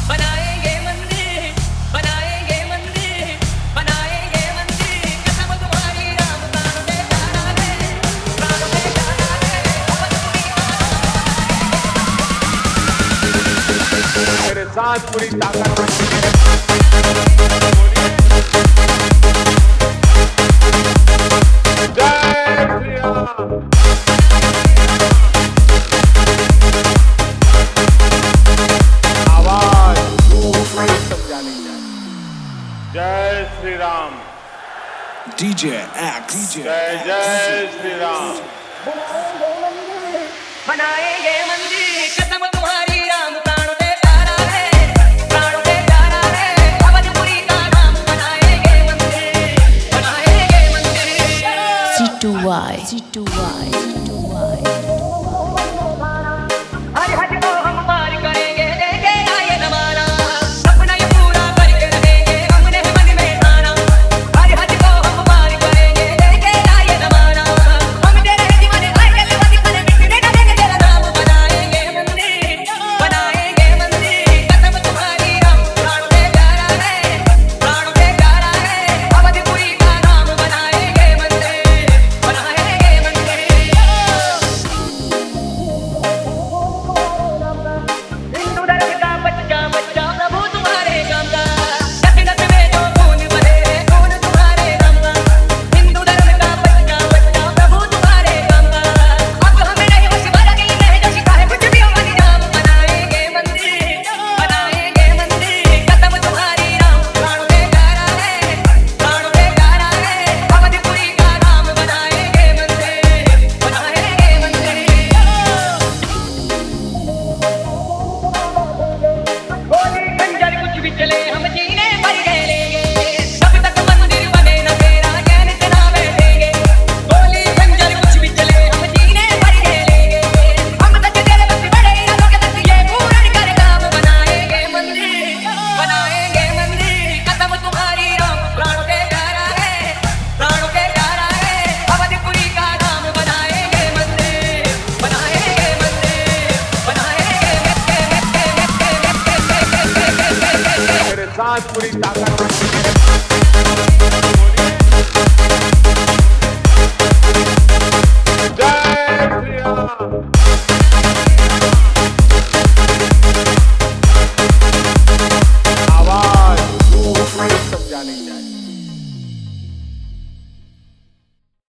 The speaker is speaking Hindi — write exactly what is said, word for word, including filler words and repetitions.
बनाएंगे मंदिर, बनाएंगे मंदिर, बनाएंगे मंदिर, कसम तुम्हारी राम प्राण दे जाना है, प्राण दे जाना है, मेरे साथ पूरी ताकत जय Shri Ram. D J X जय जय श्री राम। बनाएंगे मंदिर, कसम तुम्हारी राम प्राण दे जाना है, प्राण दे जाना है, अवधपुरी का नाम बनाएंगे मंदिर, बनाएंगे मंदिर। C two Y C two Y C two Y हर हज को हम पार करेंगे, देंगे आए नवाना, सपना ये पूरा करके रहेंगे, हमने मन में ठाना। हर हज को हम पार करेंगे, देंगे आए नवाना, हम तेरे जीवन आए जल्दी बने मिटने न देंगे तेरा नाम। बनाएंगे मंदिर, बनाएंगे मंदिर, कसम तुम्हारी राम प्राण दे जाना है, प्राण दे जाना है, अवधपुरी का नाम बनाएंगे मंदिर, बनाएंगे मंदिर। हिंदू धर्म का बच्चा बच्चा प्रभु तुम्हारे काम का, नस नस में जो खून बहे खून तुम्हारे नाम का। हिंदू धर्म का बच्चा बच्चा प्रभु तुम्हारे काम का, अब हमें नहीं बस मर गई रह जो शिकायत कुछ भी हमारी नाम। बनाएंगे मंदिर, बनाएंगे मंदिर, कसम तुम्हारी राम प्राण दे जाना है, प्राण दे जाना है, अवधपुरी का नाम बनाएंगे मंदिर, बनाएंगे मंदिर। गोली खंजर कुछ भी चले हम जीने मर गए लेंगे, जब तक मंदिर बने न तेरा चैन से ना बैठेंगे। गोली खंजर कुछ भी चले हम जीने मर गए लेंगे, हम तक तेरे बस बड़े इरादों के तक ये पूरा कर काम। बनाएंगे मंदिर, बनाएंगे मंदिर, कसम तुम्हारी राम प्राण दे जाना है, प्राण दे जाना है, अवधपुरी का नाम बनाएंगे मंदिर, बनाएंगे मंदिर, बनाएंगे। मेरे साथ पूरी ताकत जय श्री राम। आवाज दूर तक जानी चाहिए।